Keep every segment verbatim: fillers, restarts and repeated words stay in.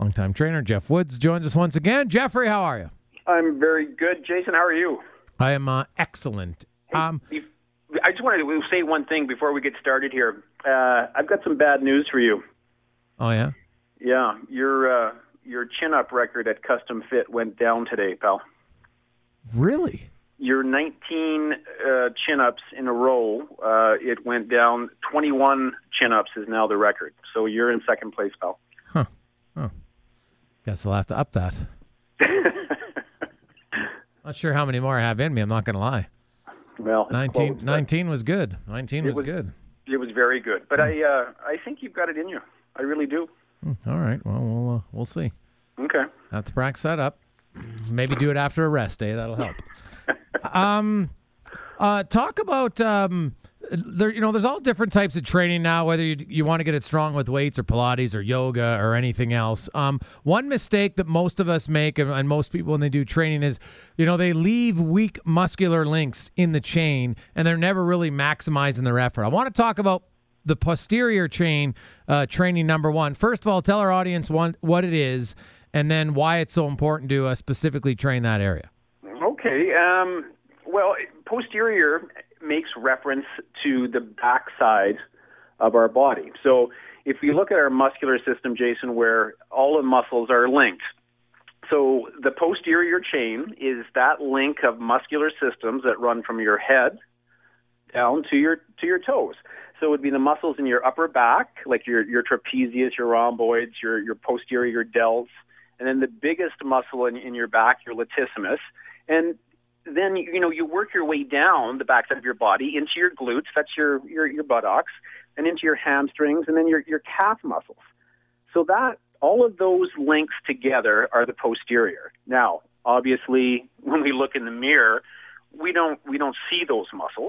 Longtime trainer Jeff Woods joins us once again. Jeffrey, how are you? I'm very good. Jason, how are you? I am uh, excellent. Hey, um, I just wanted to say one thing before we get started here. Uh, I've got some bad news for you. Oh, yeah? Yeah, your uh, your chin-up record at Custom Fit went down today, pal. Really? Your nineteen uh, chin-ups in a row, uh, it went down. twenty-one chin-ups is now the record. So you're in second place, pal. Huh. Oh. Guess I'll have to up that. Not sure how many more I have in me, I'm not going to lie. Well, nineteen, close, nineteen was good. nineteen was, was good. It was very good. But I uh, I think you've got it in you. I really do. All right. Well, we'll, uh, we'll see. Okay. Have to practice that up. Maybe do it after a rest day. That'll help. um, uh, talk about... Um, There, you know, there's all different types of training now, whether you, you want to get it strong with weights or Pilates or yoga or anything else. Um, one mistake that most of us make, and, and most people when they do training, is, you know, they leave weak muscular links in the chain, and they're never really maximizing their effort. I want to talk about the posterior chain uh, training, number one. First of all, tell our audience one, what it is, and then why it's so important to uh, specifically train that area. Okay. Um, well, posterior makes reference to the backside of our body. So if you look at our muscular system, Jason, where all the muscles are linked, so the posterior chain is that link of muscular systems that run from your head down to your to your toes. So it would be the muscles in your upper back, like your your trapezius, your rhomboids, your your posterior delts, and then the biggest muscle in, in your back, your latissimus. And then, you know, you work your way down the backside of your body into your glutes, that's your, your, your buttocks, and into your hamstrings, and then your, your calf muscles. So that, all of those links together are the posterior. Now, obviously, when we look in the mirror, we don't, we don't see those muscles.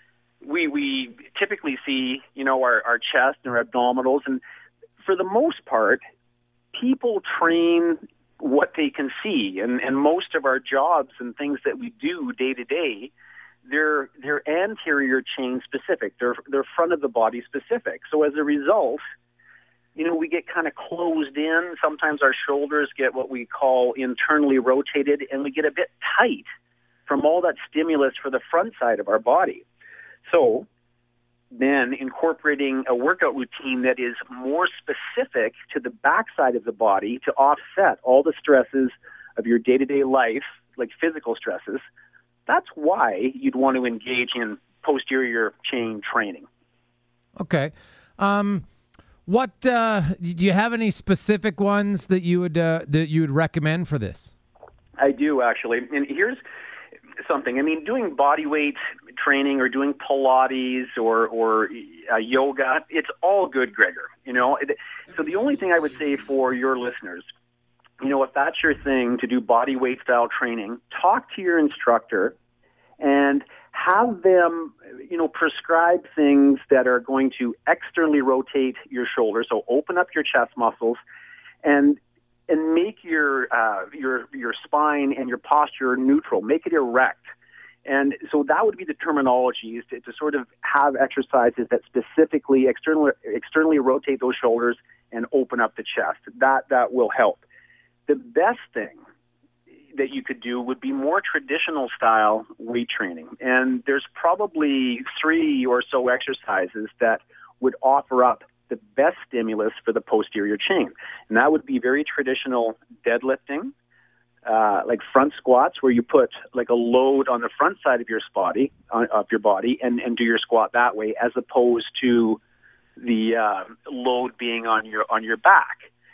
We, we typically see, you know, our, our chest and our abdominals, and for the most part, people train what they can see, and, and most of our jobs and things that we do day to day, they're they're anterior chain specific. They're they're front of the body specific. So as a result, you know, we get kind of closed in. Sometimes our shoulders get what we call internally rotated, and we get a bit tight from all that stimulus for the front side of our body. So then incorporating a workout routine that is more specific to the backside of the body to offset all the stresses of your day-to-day life, like physical stresses, that's why you'd want to engage in posterior chain training. Okay. Um, what uh, do you have any specific ones that you would uh, that you would recommend for this? I do, actually. And here's something. I mean, doing body weight training or doing Pilates or or uh, yoga, it's all good, Gregor. You know, so the only thing I would say for your listeners, you know, if that's your thing to do body weight style training, talk to your instructor and have them, you know, prescribe things that are going to externally rotate your shoulders, so open up your chest muscles and and make your uh, your your spine and your posture neutral, make it erect. And so that would be the terminology, is to, to sort of have exercises that specifically externally externally rotate those shoulders and open up the chest. That that will help. The best thing that you could do would be more traditional style weight training. And there's probably three or so exercises that would offer up the best stimulus for the posterior chain. And that would be very traditional deadlifting, uh, like front squats, where you put like a load on the front side of your body, uh, of your body, and, and do your squat that way, as opposed to the uh, load being on your on your back.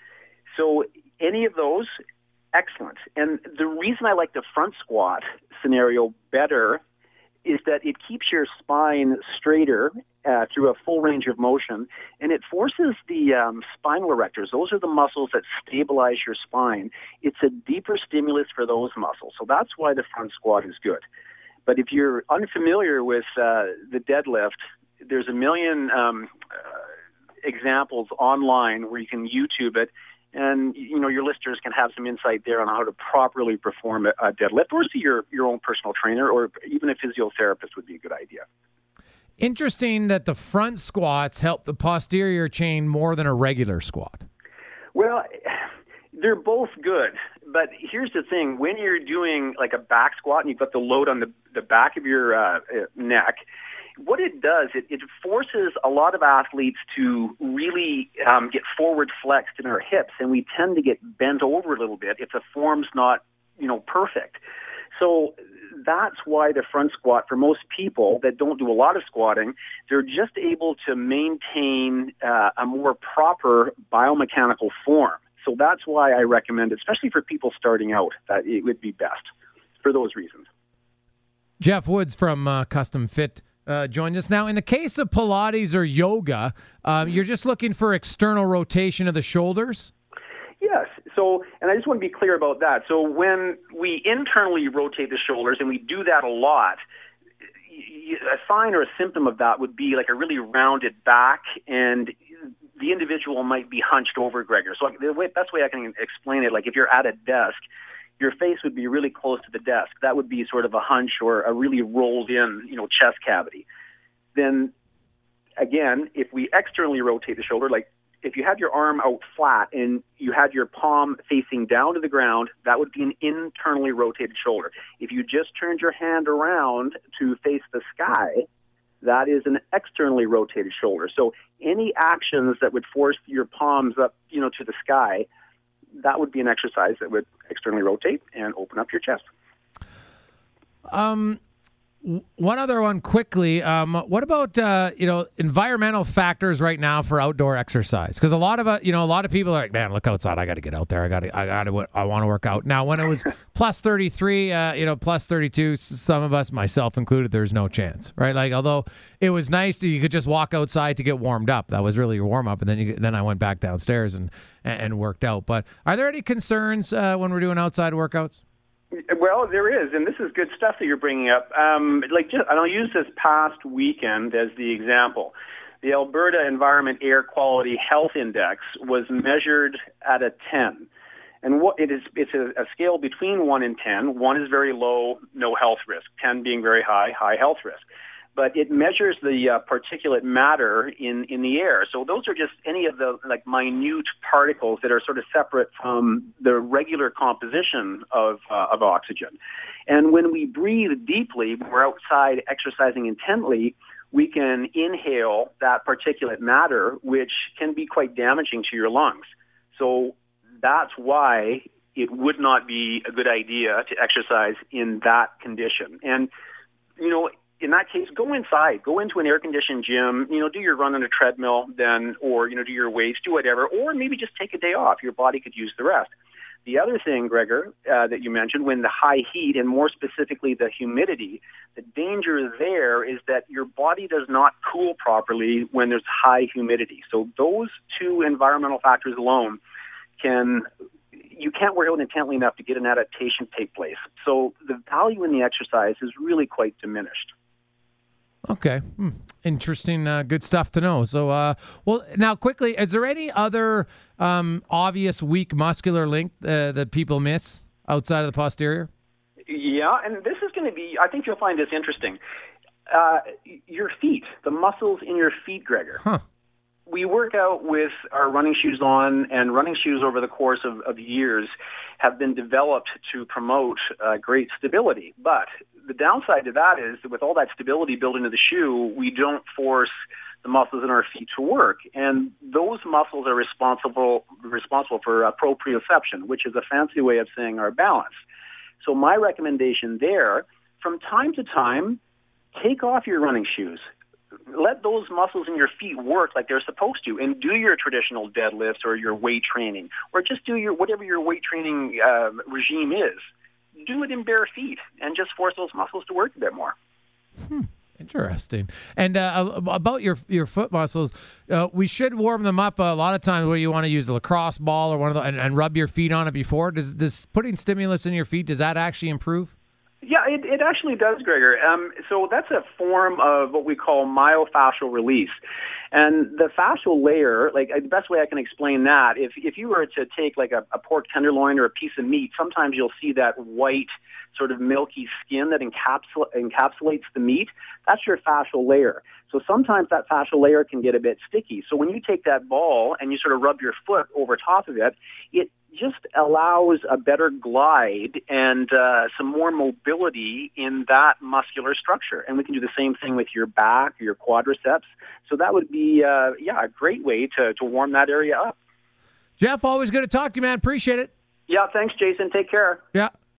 So any of those, excellent. And the reason I like the front squat scenario better is that it keeps your spine straighter uh, through a full range of motion, and it forces the um, spinal erectors. Those are the muscles that stabilize your spine. It's a deeper stimulus for those muscles, so that's why the front squat is good. But if you're unfamiliar with uh, the deadlift, there's a million um, uh, examples online where you can YouTube it, and, you know, your listeners can have some insight there on how to properly perform a, a deadlift, or see your, your own personal trainer, or even a physiotherapist would be a good idea. Interesting that the front squats help the posterior chain more than a regular squat. Well, They're both good, but here's the thing. When you're doing like a back squat and you've got the load on the, the back of your uh, neck, what it does, it, it forces a lot of athletes to really um, get forward flexed in our hips, and we tend to get bent over a little bit if the form's not, you know, perfect. So that's why the front squat, for most people that don't do a lot of squatting, they're just able to maintain uh, a more proper biomechanical form. So that's why I recommend it, especially for people starting out, that it would be best for those reasons. Jeff Woods from uh, Custom Fit uh, joined us. Now, in the case of Pilates or yoga, um, you're just looking for external rotation of the shoulders? Yes. So, and I just want to be clear about that. So when we internally rotate the shoulders, and we do that a lot, a sign or a symptom of that would be like a really rounded back, and the individual might be hunched over, Gregor. So the way, best way I can explain it, like if you're at a desk, your face would be really close to the desk. That would be sort of a hunch or a really rolled in, you know, chest cavity. Then again, if we externally rotate the shoulder, like if you had your arm out flat and you had your palm facing down to the ground, that would be an internally rotated shoulder. If you just turned your hand around to face the sky, that is an externally rotated shoulder. So any actions that would force your palms up, you know, to the sky, that would be an exercise that would externally rotate and open up your chest. Um, one other one quickly. Um, what about uh, you know, environmental factors right now for outdoor exercise? Because a lot of uh, you know, a lot of people are like, man, look outside. I got to get out there. I got to. I got to. I want to work out. Now, when it was plus thirty-three, uh, you know, plus thirty-two, some of us, myself included, there's no chance, right? Like, although it was nice that you could just walk outside to get warmed up. That was really your warm up, and then you, then I went back downstairs and and worked out. But are there any concerns uh, when we're doing outside workouts? Well, there is, and this is good stuff that you're bringing up. Um, like, just, and I'll use this past weekend as the example. The Alberta Environment Air Quality Health Index was measured at a ten, and what it is, it's a, a scale between one and ten. One is very low, no health risk. Ten being very high, high health risk. But it measures the uh, particulate matter in, in the air. So those are just any of the like minute particles that are sort of separate from the regular composition of uh, of oxygen. And when we breathe deeply, when we're outside exercising intently, we can inhale that particulate matter, which can be quite damaging to your lungs. So that's why it would not be a good idea to exercise in that condition. And, you know, in that case, go inside, go into an air-conditioned gym, you know, do your run on a treadmill then, or, you know, do your weights, do whatever, or maybe just take a day off. Your body could use the rest. The other thing, Gregor, uh, that you mentioned, when the high heat, and more specifically the humidity, the danger there is that your body does not cool properly when there's high humidity. So those two environmental factors alone can, you can't work out intently enough to get an adaptation take place. So the value in the exercise is really quite diminished. Okay. Hmm. Interesting. Uh, good stuff to know. So, uh, well, now quickly, is there any other um, obvious weak muscular link uh, that people miss outside of the posterior? Yeah, and this is going to be, I think you'll find this interesting. Uh, your feet, the muscles in your feet, Gregor. Huh. We work out with our running shoes on, and running shoes over the course of, of years have been developed to promote uh, great stability. But the downside to that is that with all that stability built into the shoe, we don't force the muscles in our feet to work. And those muscles are responsible responsible for uh, proprioception, which is a fancy way of saying our balance. So my recommendation there, from time to time, take off your running shoes. Let those muscles in your feet work like they're supposed to, and do your traditional deadlifts or your weight training, or just do your whatever your weight training uh, regime is. Do it in bare feet and just force those muscles to work a bit more. Hmm. Interesting. And uh, about your your foot muscles, uh, we should warm them up a lot of times where you want to use the lacrosse ball or one of the, and, and rub your feet on it before. Does, does putting stimulus in your feet, does that actually improve? Yeah, it, it actually does, Gregor. Um, so that's a form of what we call myofascial release. And the fascial layer, like the best way I can explain that, if if you were to take like a, a pork tenderloin or a piece of meat, sometimes you'll see that white sort of milky skin that encapsul- encapsulates the meat. That's your fascial layer. So sometimes that fascial layer can get a bit sticky. So when you take that ball and you sort of rub your foot over top of it, it just allows a better glide and uh, some more mobility in that muscular structure. And we can do the same thing with your back, your quadriceps. So that would be, uh, yeah, a great way to, to warm that area up. Jeff, always good to talk to you, man. Appreciate it. Yeah, thanks, Jason. Take care. Yeah.